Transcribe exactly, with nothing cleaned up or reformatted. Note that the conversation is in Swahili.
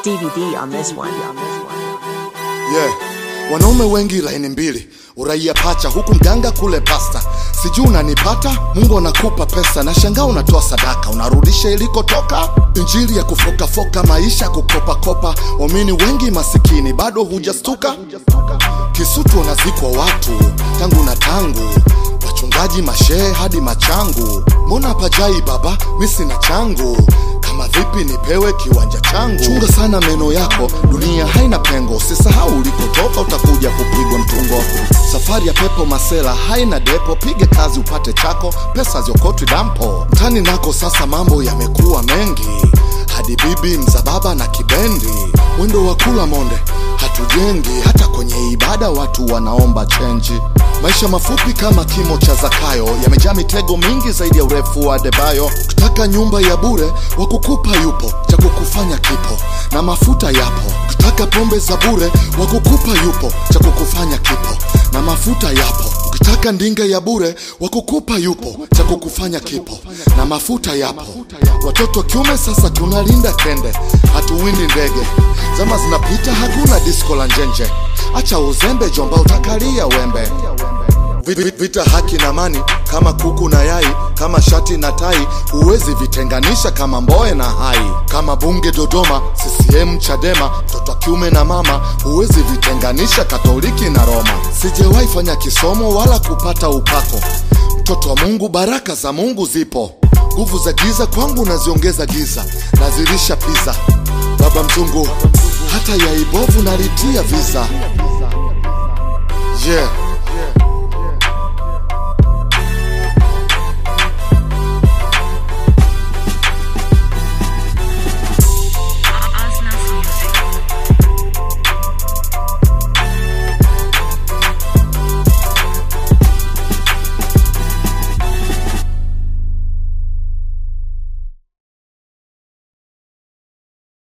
D V D on this one. Yeah, wanaume wengi laini mbili, uraia pacha huku mganga kule pasta. Sijui unanipata, Mungu anakupa pesa na shangaa unatoa sadaka, unarudisha ilikotoka. Injili ya kufoka foka, maisha kukopa kopa. Waamini wengi masikini, bado hujastuka. Kisutu wanazikwa watu, tangu na tangu. Wachungaji mashehe hadi machangu. Mbona pajai baba, mimi sina changu. Kama vipi nipewe kiwanja changu. Chunga sana meno yako, dunia haina pengo. Usisahau ulikotoka, utakuja kupigwa mtungo. Safari ya pepo masela haina depo. Pige kazi upate chako, pesa ziokotwi dampo. Mtani nako sasa mambo yamekuwa mengi, hadi bibi mzababa na kibendi. Mwendo wa kula monde hatujengi, hata kwenye ibada watu wanaomba chenji. Maisha mafupi kama kimo cha Zakayo, yamejaa mitego mingi zaidi ya urefu wa Debayo. Kutaka nyumba ya bure, wakukupa yupo, cha kukufanya kipo, na mafuta yapo. Kutaka pombe za bure, wakukupa yupo, cha kukufanya kipo, na mafuta yapo. Ukitaka ndinga ya bure, wakukupa yupo, cha kukufanya kipo, na mafuta yapo. Watoto kiume sasa tunalinda kende, hatuwindi ndege. Zama zinapita hakuna disco la njenje. Acha uzembe jomba, utakalia wembe. Vita haki na amani, kama kuku na yai, kama shati na tai. Huwezi vitenganisha kama Mbowe na Hai. Kama bunge Dodoma, C C M Chadema. Mtoto kiume na mama, huwezi vitenganisha Katoliki na Roma. Sijawahi fanya kisomo wala kupata upako. Mtoto wa Mungu, baraka za Mungu zipo. Nguvu za giza kwangu naziongeza giza, nazilisha pizza. Baba mzungu, hata ya ibovu nalitia visa. Yeah.